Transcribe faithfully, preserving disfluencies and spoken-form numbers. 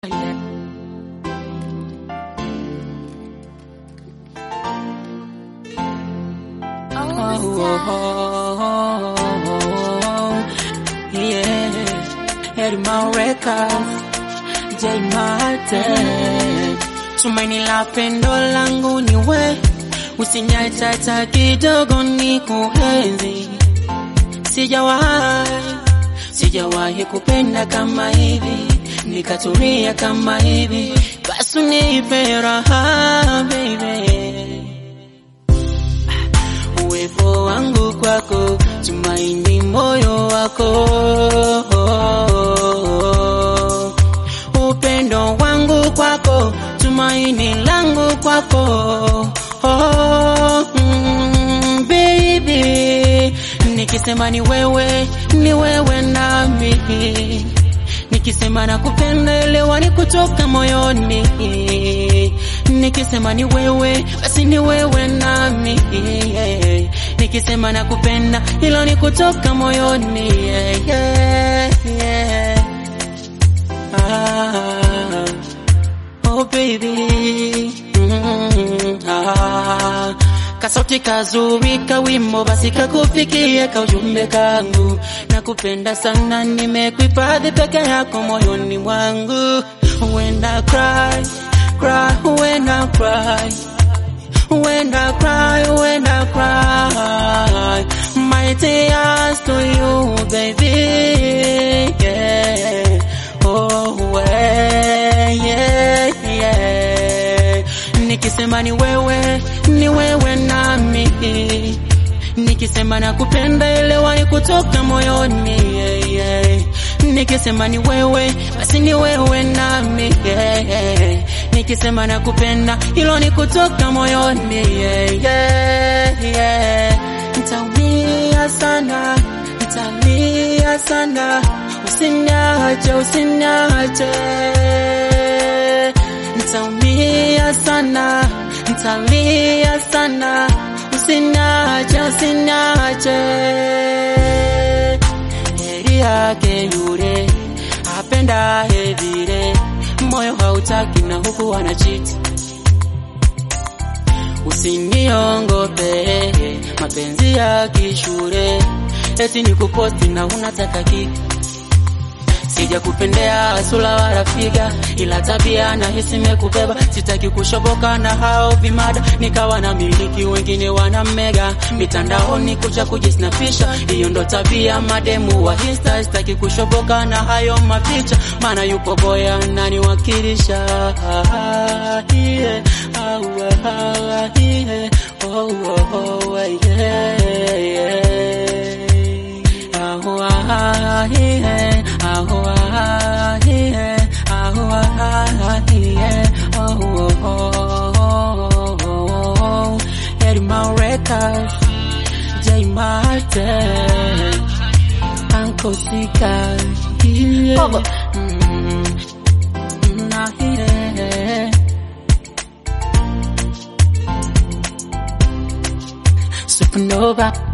Oh, yeah, Edmond Records, J Martin. Tumaini la pendo langu ni we, usiniache hata kidogo nikuenzi. Sijawahi, sijawahi kupenda kama hivi, nikatulia kama hivi, basi unipe raha baby. Uwepo wangu kwako, tumaini moyo wako, upendo wangu kwako, tumaini langu kwako, oh, mm, baby. Nikisema ni wewe, ni wewe nami, nikisema nakupenda elewa ni kutoka moyoni, nikisema ni wewe basi ni wewe nami, nikisema nakupenda hilo ni kutoka moyoni, yeah, yeah, yeah. Ah, oh baby, mm, ah. Kasauti kazuri kawimbo basi kakufikie kaujumbe kangu, nakupenda sana nimekuhifadhi peke yako moyoni mwangu. When I cry, cry, when I cry, when I cry, when I cry, my tears to you baby, yeah, oh yeah, yeah. Nikisema ni wewe, ni wewe nami, nikisema nakupenda elewa ni kutoka moyoni, yeah, yeah. Nikisema ni wewe basi ni wewe nami, yeah, yeah. Nikisema nakupenda hilo ni kutoka moyoni, yeah, yeah, yeah. Nitaumia sana, nitalia sana, usiniache, usiniache. Nitaumia sana, nitalia sana, usiniache, usiniache. Heri yake yule apenda vile, moyo hautaki na huku wana cheat. Usiniongope mapenzi ya kishule, eti nikuposti na unataka kiki. Sija kupendea sura wala figa, ila tabia na hisi mekubeba. Sitaki kushoboka na hao vimada, nikawa na miliki wengine wana mega mitandaoni kuja kujisnapisha. Hiyo ndo tabia mademu wa Insta. Sitaki kushoboka na hayo mapicha, maana yupo boya nani wakilisha, yeah, yeah, oh, oh, yeah, yeah. Oh, ah, yeah, oh, ah, yeah, oh, ah, yeah, oh, oh, oh, oh, oh. Edmond Records, J Martin, Uncle Sika, yeah, mm, nah, yeah. Supernova.